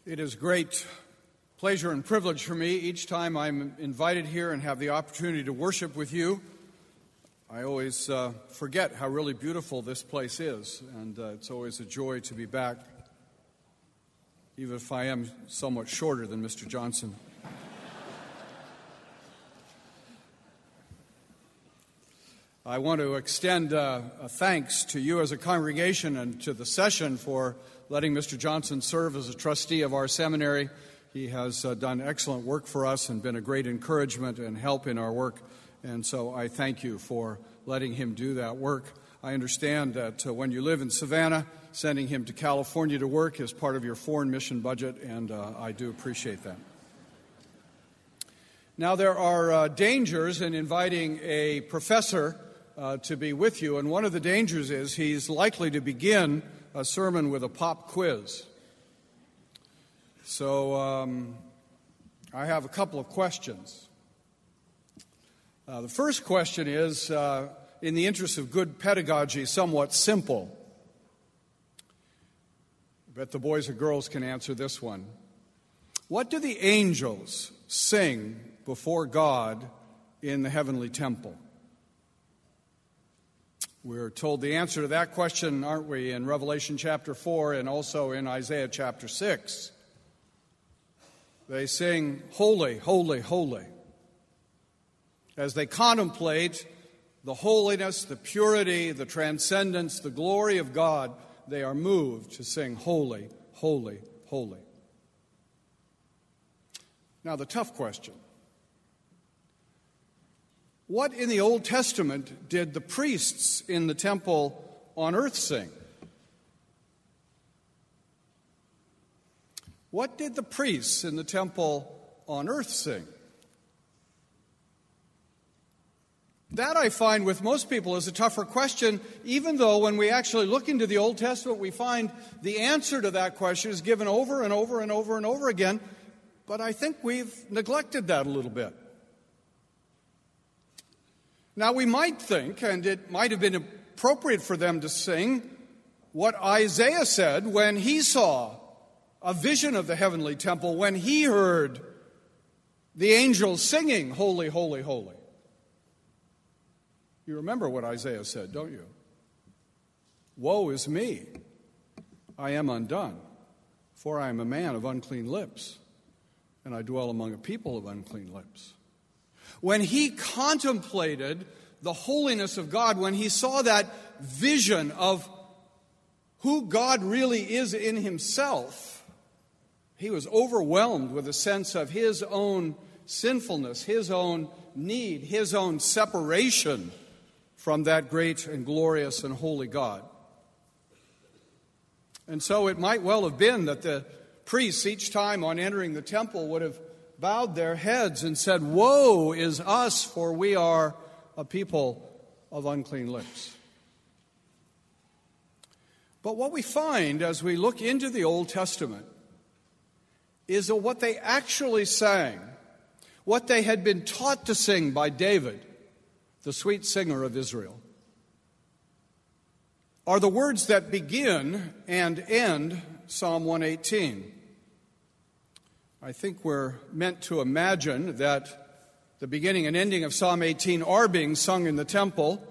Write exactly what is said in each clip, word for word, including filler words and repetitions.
It is great pleasure and privilege for me each time I'm invited here and have the opportunity to worship with you. I always uh, forget how really beautiful this place is, and uh, it's always a joy to be back, even if I am somewhat shorter than Mister Johnson. I want to extend uh, a thanks to you as a congregation and to the session for letting Mister Johnson serve as a trustee of our seminary. He has uh, done excellent work for us and been a great encouragement and help in our work, and so I thank you for letting him do that work. I understand that uh, when you live in Savannah, sending him to California to work is part of your foreign mission budget, and uh, I do appreciate that. Now, there are uh, dangers in inviting a professor Uh, to be with you, and one of the dangers is he's likely to begin a sermon with a pop quiz. So um, I have a couple of questions. Uh, the first question is, uh, in the interest of good pedagogy, somewhat simple. I bet the boys and girls can answer this one. What do the angels sing before God in the heavenly temple? We're told the answer to that question, aren't we, in Revelation chapter four and also in Isaiah chapter six. They sing, "Holy, holy, holy." As they contemplate the holiness, the purity, the transcendence, the glory of God, they are moved to sing, "Holy, holy, holy." Now, the tough question. What in the Old Testament did the priests in the temple on earth sing? What did the priests in the temple on earth sing? That, I find, with most people is a tougher question, even though when we actually look into the Old Testament, we find the answer to that question is given over and over and over and over again, but I think we've neglected that a little bit. Now, we might think, and it might have been appropriate for them to sing, what Isaiah said when he saw a vision of the heavenly temple, when he heard the angels singing, "Holy, holy, holy." You remember what Isaiah said, don't you? "Woe is me, I am undone, for I am a man of unclean lips, and I dwell among a people of unclean lips." When he contemplated the holiness of God, when he saw that vision of who God really is in himself, he was overwhelmed with a sense of his own sinfulness, his own need, his own separation from that great and glorious and holy God. And so it might well have been that the priests, each time on entering the temple, would have bowed their heads and said, "Woe is us, for we are a people of unclean lips." But what we find as we look into the Old Testament is that what they actually sang, what they had been taught to sing by David, the sweet singer of Israel, are the words that begin and end Psalm one eighteen. I think we're meant to imagine that the beginning and ending of Psalm eighteen are being sung in the temple.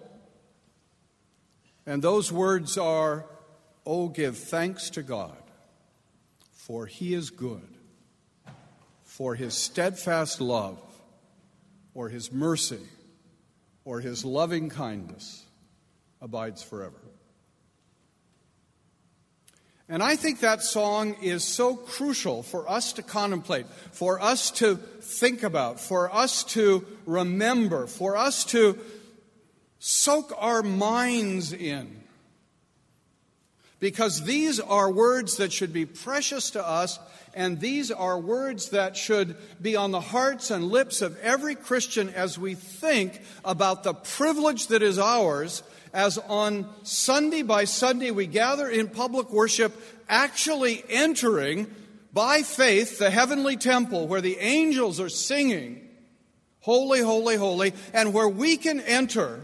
And those words are, "Oh, give thanks to God, for he is good, for his steadfast love, or his mercy, or his loving kindness abides forever." And I think that song is so crucial for us to contemplate, for us to think about, for us to remember, for us to soak our minds in. Because these are words that should be precious to us, and these are words that should be on the hearts and lips of every Christian as we think about the privilege that is ours as on Sunday by Sunday we gather in public worship, actually entering by faith the heavenly temple where the angels are singing, "Holy, holy, holy," and where we can enter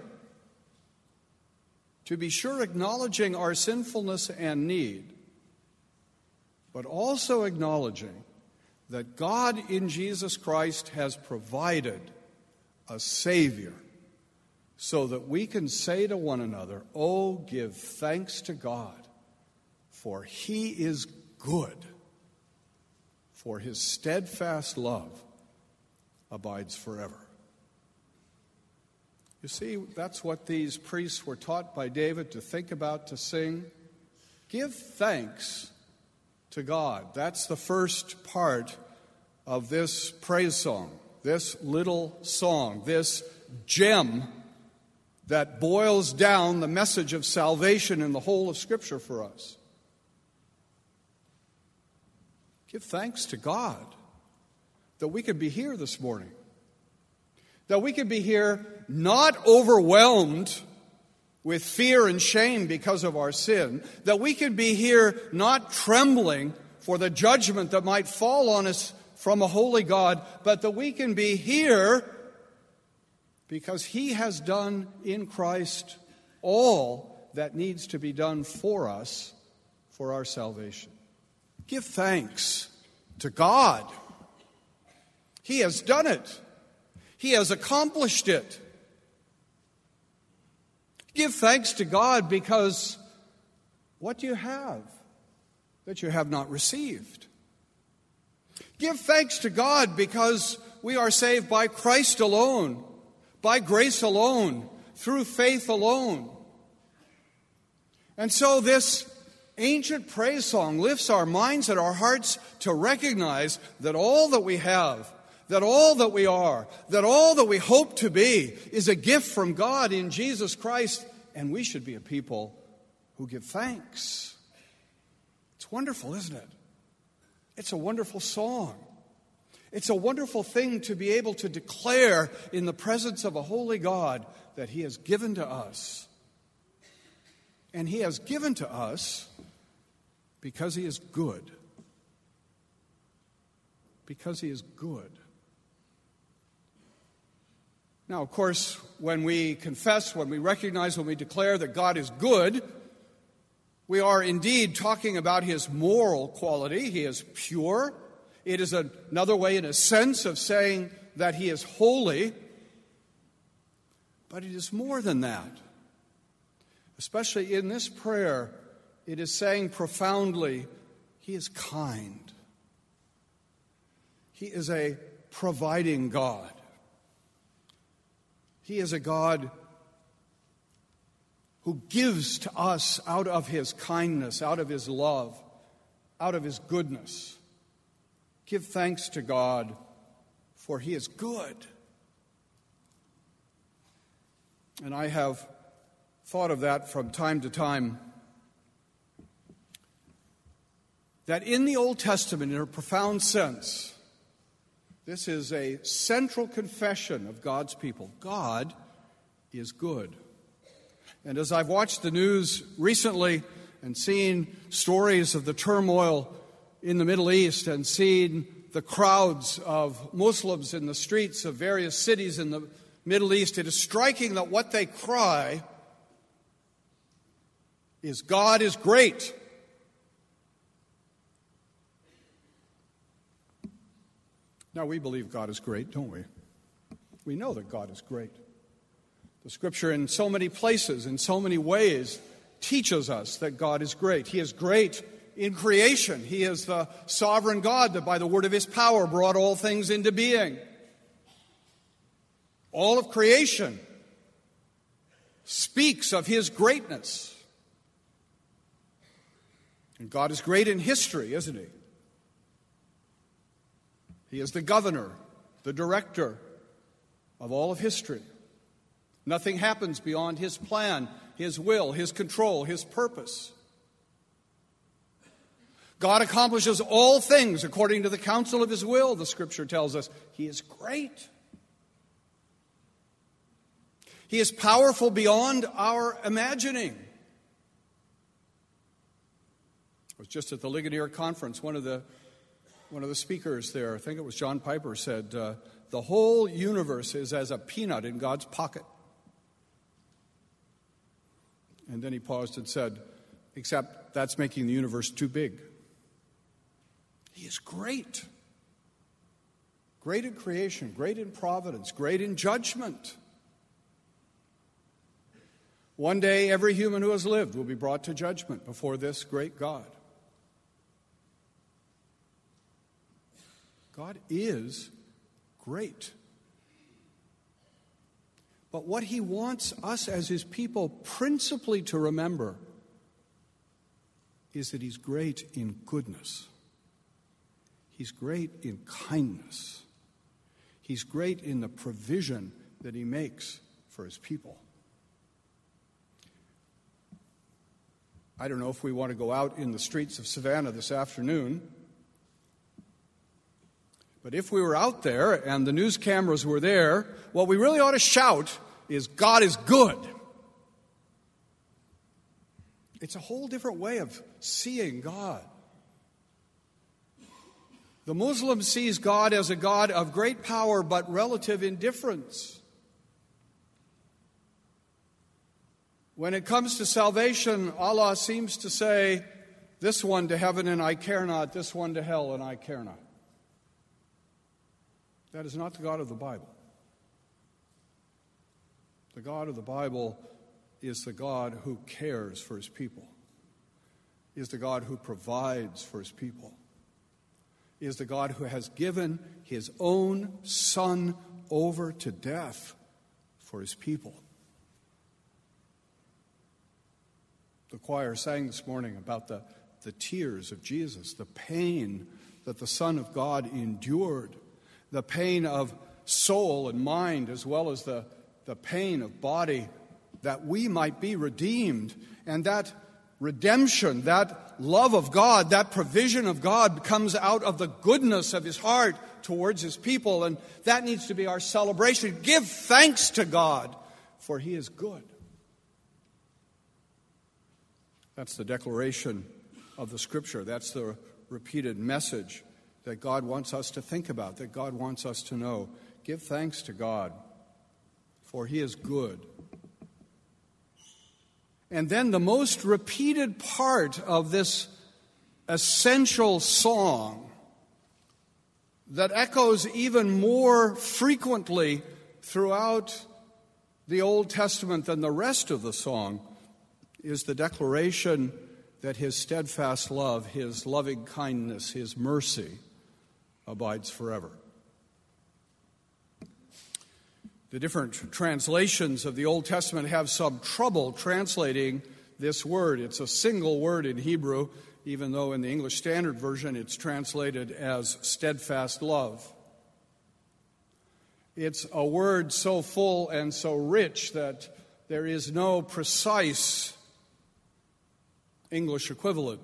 to be sure acknowledging our sinfulness and need, but also acknowledging that God in Jesus Christ has provided a Savior so that we can say to one another, "Oh, give thanks to God, for He is good, for His steadfast love abides forever." You see, that's what these priests were taught by David to think about, to sing. Give thanks to God. That's the first part of this praise song, this little song, this gem that boils down the message of salvation in the whole of Scripture for us. Give thanks to God that we could be here this morning, that we could be here not overwhelmed with fear and shame because of our sin, that we could be here not trembling for the judgment that might fall on us from a holy God, but that we can be here because He has done in Christ all that needs to be done for us for our salvation. Give thanks to God. He has done it. He has accomplished it. Give thanks to God because what do you have that you have not received? Give thanks to God because we are saved by Christ alone, by grace alone, through faith alone. And so this ancient praise song lifts our minds and our hearts to recognize that all that we have, that all that we are, that all that we hope to be is a gift from God in Jesus Christ, and we should be a people who give thanks. It's wonderful, isn't it? It's a wonderful song. It's a wonderful thing to be able to declare in the presence of a holy God that He has given to us. And He has given to us because He is good. Because He is good. Now, of course, when we confess, when we recognize, when we declare that God is good, we are indeed talking about His moral quality. He is pure. It is another way, in a sense, of saying that He is holy. But it is more than that. Especially in this prayer, it is saying profoundly, He is kind. He is a providing God. He is a God who gives to us out of His kindness, out of His love, out of His goodness. Give thanks to God, for He is good. And I have thought of that from time to time, that in the Old Testament, in a profound sense, this is a central confession of God's people. God is good. And as I've watched the news recently and seen stories of the turmoil in the Middle East and seen the crowds of Muslims in the streets of various cities in the Middle East, it is striking that what they cry is, "God is great." Now, we believe God is great, don't we? We know that God is great. The Scripture in so many places, in so many ways, teaches us that God is great. He is great in creation. He is the sovereign God that by the word of His power brought all things into being. All of creation speaks of His greatness. And God is great in history, isn't He? He is the governor, the director of all of history. Nothing happens beyond His plan, His will, His control, His purpose. God accomplishes all things according to the counsel of His will, the Scripture tells us. He is great. He is powerful beyond our imagining. I was just at the Ligonier Conference. One of the One of the speakers there, I think it was John Piper, said, uh, the whole universe is as a peanut in God's pocket. And then he paused and said, except that's making the universe too big. He is great. Great in creation, great in providence, great in judgment. One day, every human who has lived will be brought to judgment before this great God. God is great. But what he wants us as his people principally to remember is that he's great in goodness. He's great in kindness. He's great in the provision that he makes for his people. I don't know if we want to go out in the streets of Savannah this afternoon, but if we were out there and the news cameras were there, what we really ought to shout is, God is good. It's a whole different way of seeing God. The Muslim sees God as a God of great power but relative indifference. When it comes to salvation, Allah seems to say, this one to heaven and I care not, this one to hell and I care not. That is not the God of the Bible. The God of the Bible is the God who cares for his people, is the God who provides for his people, is the God who has given his own Son over to death for his people. The choir sang this morning about the, the tears of Jesus, the pain that the Son of God endured, the pain of soul and mind as well as the, the pain of body, that we might be redeemed. And that redemption, that love of God, that provision of God comes out of the goodness of his heart towards his people. And that needs to be our celebration. Give thanks to God, for he is good. That's the declaration of the Scripture. That's the repeated message that God wants us to think about, that God wants us to know. Give thanks to God, for he is good. And then the most repeated part of this essential song that echoes even more frequently throughout the Old Testament than the rest of the song is the declaration that his steadfast love, his loving kindness, his mercy abides forever. The different translations of the Old Testament have some trouble translating this word. It's a single word in Hebrew, even though in the English Standard Version it's translated as steadfast love. It's a word so full and so rich that there is no precise English equivalent.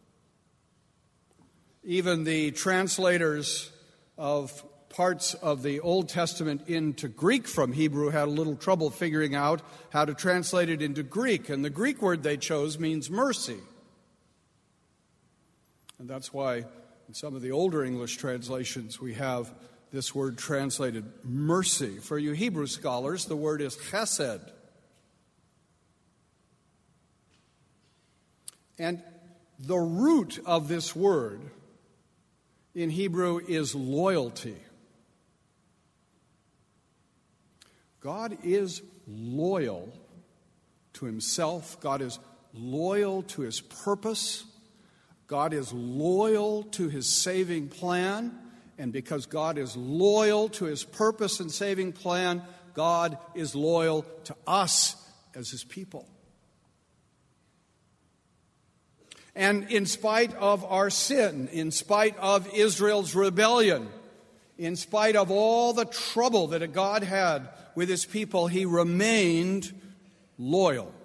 Even the translators of parts of the Old Testament into Greek from Hebrew had a little trouble figuring out how to translate it into Greek. And the Greek word they chose means mercy. And that's why in some of the older English translations we have this word translated mercy. For you Hebrew scholars, the word is chesed. And the root of this word in Hebrew is loyalty. God is loyal to himself. God is loyal to his purpose. God is loyal to his saving plan. And because God is loyal to his purpose and saving plan, God is loyal to us as his people. And in spite of our sin, in spite of Israel's rebellion, in spite of all the trouble that God had with his people, he remained loyal.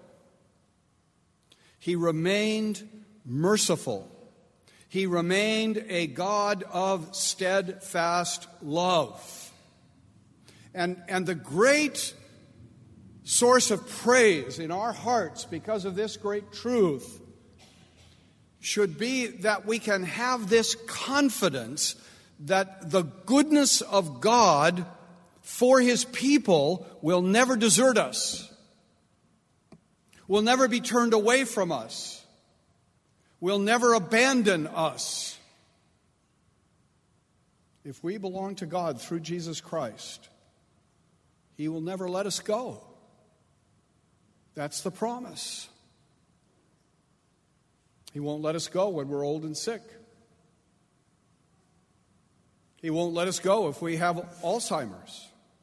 He remained merciful. He remained a God of steadfast love. And, and the great source of praise in our hearts because of this great truth should be that we can have this confidence that the goodness of God for his people will never desert us, will never be turned away from us, will never abandon us. if we belong to God through Jesus Christ, He will never let us go. That's the promise. He won't let us go when we're old and sick. He won't let us go if we have Alzheimer's.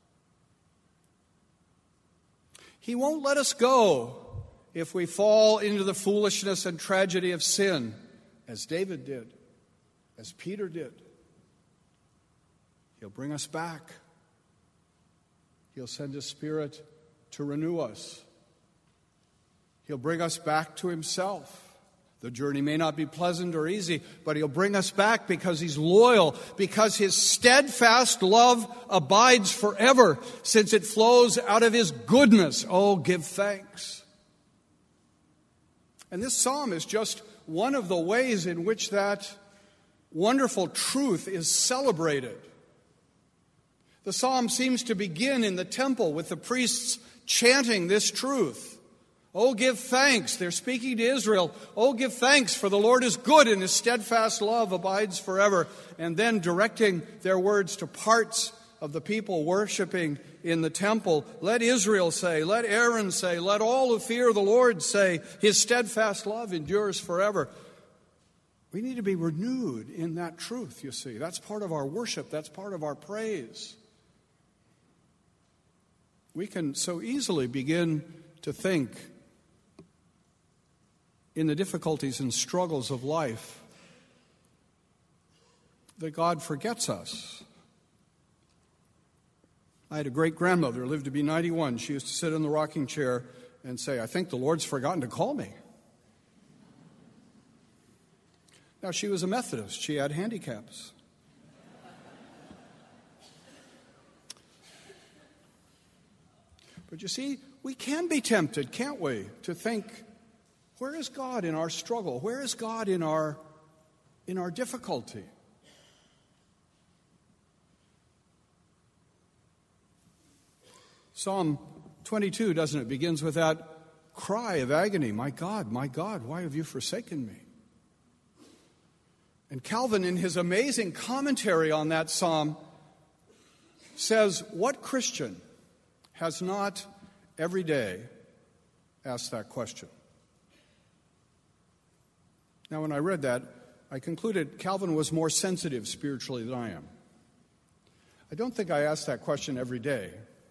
He won't let us go if we fall into the foolishness and tragedy of sin, as David did, as Peter did. He'll bring us back. He'll send His Spirit to renew us. He'll bring us back to Himself. The journey may not be pleasant or easy, but He'll bring us back because He's loyal, because His steadfast love abides forever, since it flows out of His goodness. Oh, give thanks. And this psalm is just one of the ways in which that wonderful truth is celebrated. The psalm seems to begin in the temple with the priests chanting this truth. Oh, give thanks. They're speaking to Israel. Oh, give thanks, for the Lord is good and His steadfast love abides forever. And then directing their words to parts of the people worshiping in the temple. Let Israel say, let Aaron say, let all who fear the Lord say, His steadfast love endures forever. We need to be renewed in that truth, you see. That's part of our worship. That's part of our praise. We can so easily begin to think in the difficulties and struggles of life that God forgets us. I had a great-grandmother who lived to be ninety-one. She used to sit in the rocking chair and say, I think the Lord's forgotten to call me. Now, she was a Methodist. She had handicaps. But you see, we can be tempted, can't we, to think, where is God in our struggle? Where is God in our, in our difficulty? Psalm twenty-two, doesn't it, begins with that cry of agony, my God, my God, why have you forsaken me? And Calvin, in his amazing commentary on that psalm, says, what Christian has not every day asked that question? Now, when I read that, I concluded Calvin was more sensitive spiritually than I am. I don't think I ask that question every day.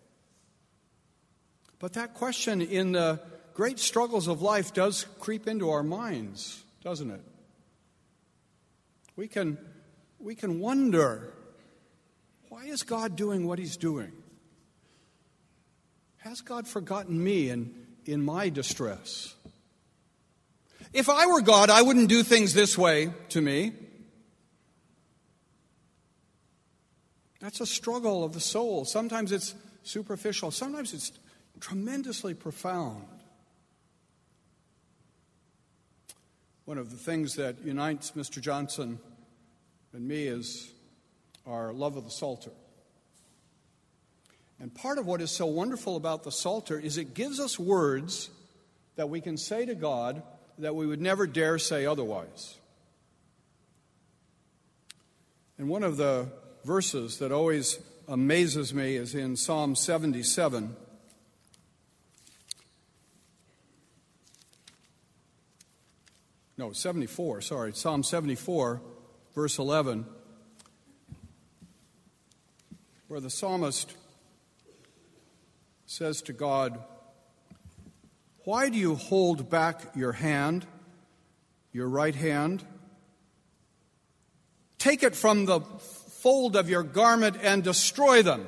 But that question in the great struggles of life does creep into our minds, doesn't it? We can, we can wonder, why is God doing what He's doing? Has God forgotten me in, in my distress? If I were God, I wouldn't do things this way to me. That's a struggle of the soul. Sometimes it's superficial. Sometimes it's tremendously profound. One of the things that unites Mister Johnson and me is our love of the Psalter. And part of what is so wonderful about the Psalter is it gives us words that we can say to God that we would never dare say otherwise. And one of the verses that always amazes me is in Psalm seventy-seven. No, seventy-four, sorry, Psalm seventy-four, verse eleven, where the psalmist says to God, why do you hold back your hand, your right hand? Take it from the fold of your garment and destroy them.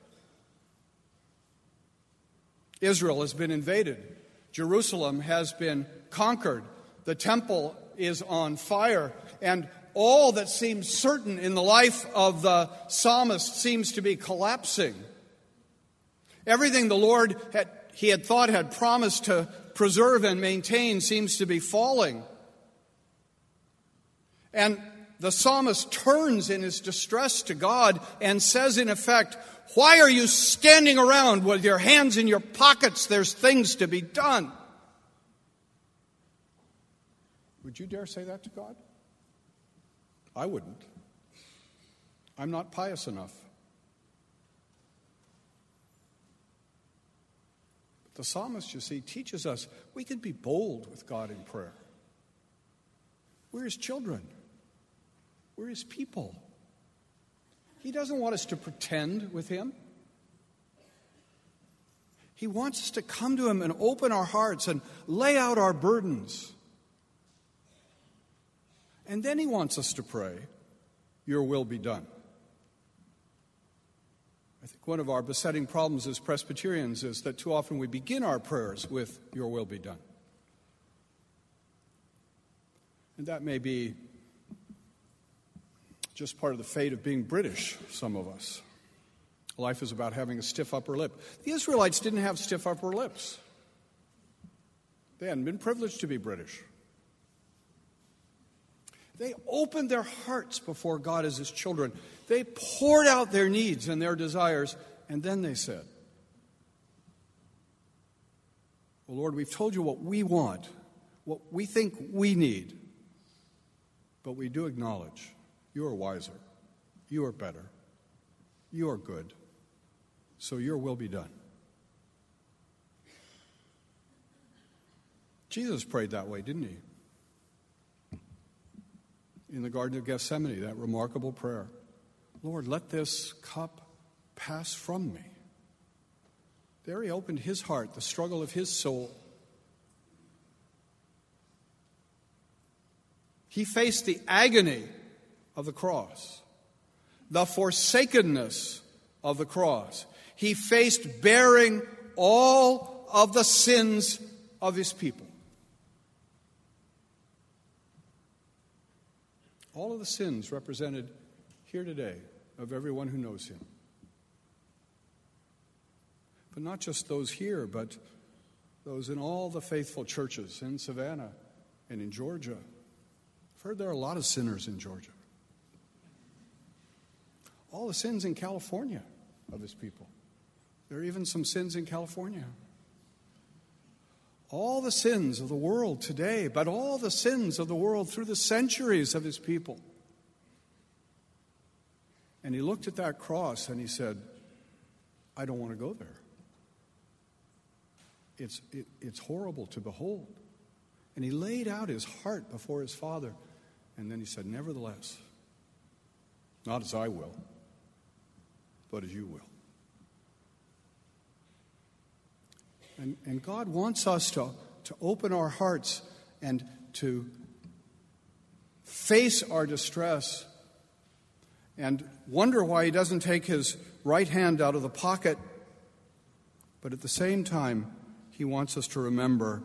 Israel has been invaded. Jerusalem has been conquered. The temple is on fire. And all that seems certain in the life of the psalmist seems to be collapsing. Everything the Lord had, he had thought had promised to preserve and maintain seems to be falling. And the psalmist turns in his distress to God and says, in effect, why are you standing around with your hands in your pockets? There's things to be done. Would you dare say that to God? I wouldn't. I'm not pious enough. But the psalmist, you see, teaches us we can be bold with God in prayer. We're his children. We're his people. He doesn't want us to pretend with him. He wants us to come to him and open our hearts and lay out our burdens. And then he wants us to pray, your will be done. I think one of our besetting problems as Presbyterians is that too often we begin our prayers with, your will be done. And that may be just part of the fate of being British, some of us. Life is about having a stiff upper lip. The Israelites didn't have stiff upper lips. They hadn't been privileged to be British. They opened their hearts before God as his children. They poured out their needs and their desires, and then they said, well, Lord, we've told you what we want, what we think we need, but we do acknowledge you are wiser, you are better, you are good, so your will be done. Jesus prayed that way, didn't he? In the Garden of Gethsemane, that remarkable prayer, Lord, let this cup pass from me. There he opened his heart, the struggle of his soul. He faced the agony of the cross, the forsakenness of the cross. He faced bearing all of the sins of his people. All of the sins represented here today of everyone who knows him. But not just those here, but those in all the faithful churches in Savannah and in Georgia. I've heard there are a lot of sinners in Georgia. All the sins in California of his people. There are even some sins in California. All the sins of the world today, but all the sins of the world through the centuries of his people. And he looked at that cross and he said, I don't want to go there. It's, it, it's horrible to behold. And he laid out his heart before his Father. And then he said, nevertheless, not as I will, but as you will. And, and God wants us to, to open our hearts and to face our distress and wonder why he doesn't take his right hand out of the pocket. But at the same time, he wants us to remember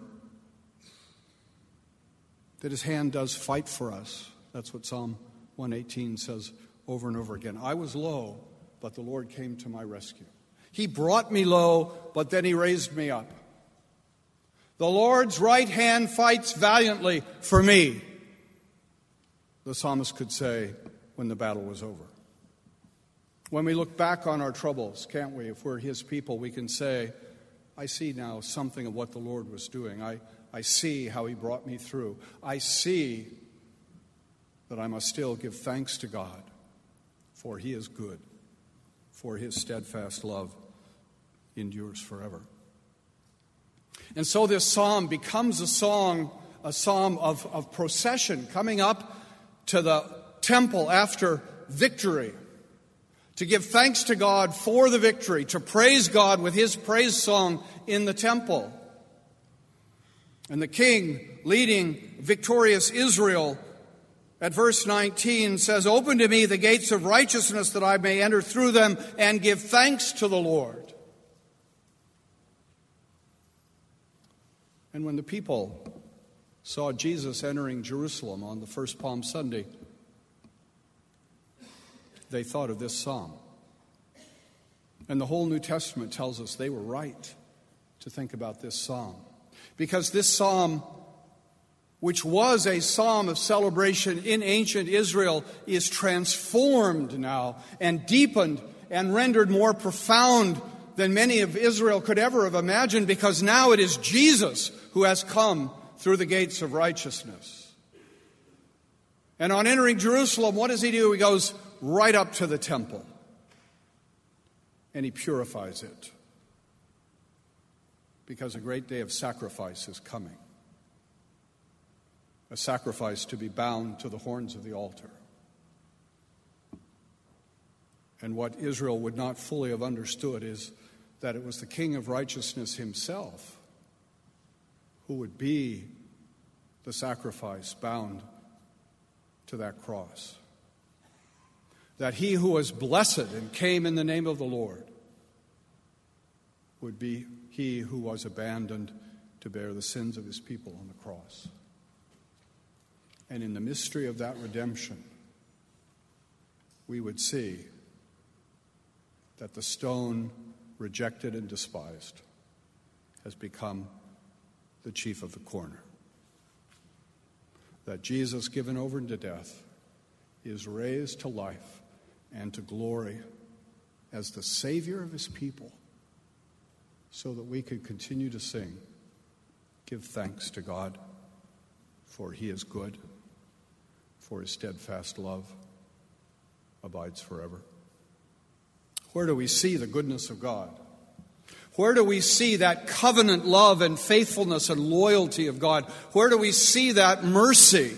that his hand does fight for us. That's what Psalm one eighteen says over and over again. I was low, but the Lord came to my rescue. He brought me low, but then he raised me up. The Lord's right hand fights valiantly for me, the psalmist could say when the battle was over. When we look back on our troubles, can't we? If we're his people, we can say, I see now something of what the Lord was doing. I, I see how he brought me through. I see that I must still give thanks to God, for he is good, for his steadfast love endures forever. And so this psalm becomes a song, a psalm of, of procession, coming up to the temple after victory, to give thanks to God for the victory, to praise God with his praise song in the temple. And the king leading victorious Israel at verse nineteen says, open to me the gates of righteousness that I may enter through them and give thanks to the Lord. And when the people saw Jesus entering Jerusalem on the first Palm Sunday, they thought of this psalm. And the whole New Testament tells us they were right to think about this psalm. Because this psalm, which was a psalm of celebration in ancient Israel, is transformed now and deepened and rendered more profound than many of Israel could ever have imagined, because now it is Jesus who has come through the gates of righteousness. And on entering Jerusalem, what does he do? He goes, right up to the temple, and he purifies it, because a great day of sacrifice is coming, a sacrifice to be bound to the horns of the altar. And what Israel would not fully have understood is that it was the King of righteousness himself who would be the sacrifice bound to that cross. That he who was blessed and came in the name of the Lord would be he who was abandoned to bear the sins of his people on the cross. And in the mystery of that redemption, we would see that the stone rejected and despised has become the chief of the corner. That Jesus, given over to death, is raised to life and to glory as the Savior of his people, so that we could continue to sing, give thanks to God, for he is good, for his steadfast love abides forever. Where do we see the goodness of God? Where do we see that covenant love and faithfulness and loyalty of God? Where do we see that mercy?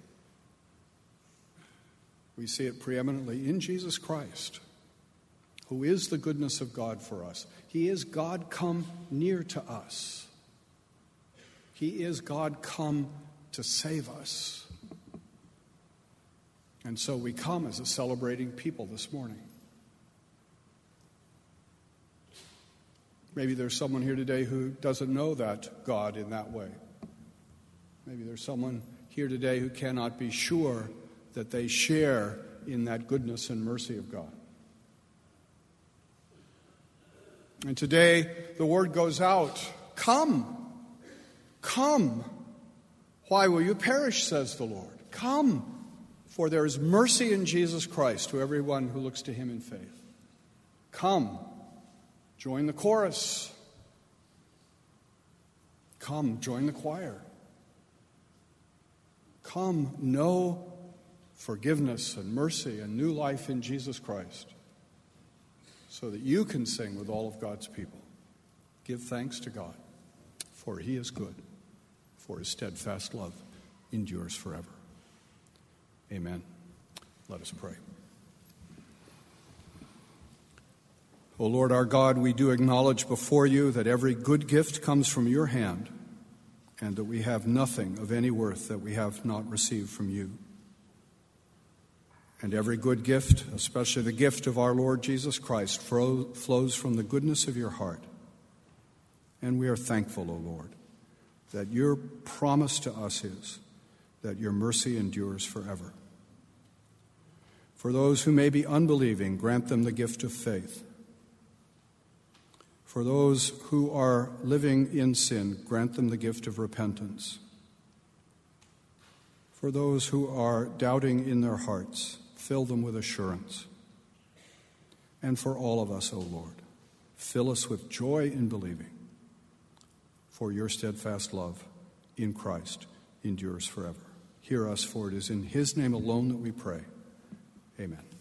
We see it preeminently in Jesus Christ, who is the goodness of God for us. He is God come near to us. He is God come to save us. And so we come as a celebrating people this morning. Maybe there's someone here today who doesn't know that God in that way. Maybe there's someone here today who cannot be sure that they share in that goodness and mercy of God. And today the word goes out, come, come. Why will you perish, says the Lord? Come, for there is mercy in Jesus Christ to everyone who looks to him in faith. Come. Join the chorus. Come, join the choir. Come, know forgiveness and mercy and new life in Jesus Christ, so that you can sing with all of God's people. Give thanks to God, for he is good, for his steadfast love endures forever. Amen. Let us pray. O Lord our God, we do acknowledge before you that every good gift comes from your hand, and that we have nothing of any worth that we have not received from you. And every good gift, especially the gift of our Lord Jesus Christ, flows from the goodness of your heart. And we are thankful, O Lord, that your promise to us is that your mercy endures forever. For those who may be unbelieving, grant them the gift of faith. For those who are living in sin, grant them the gift of repentance. For those who are doubting in their hearts, fill them with assurance. And for all of us, O Lord, fill us with joy in believing, for your steadfast love in Christ endures forever. Hear us, for it is in his name alone that we pray. Amen.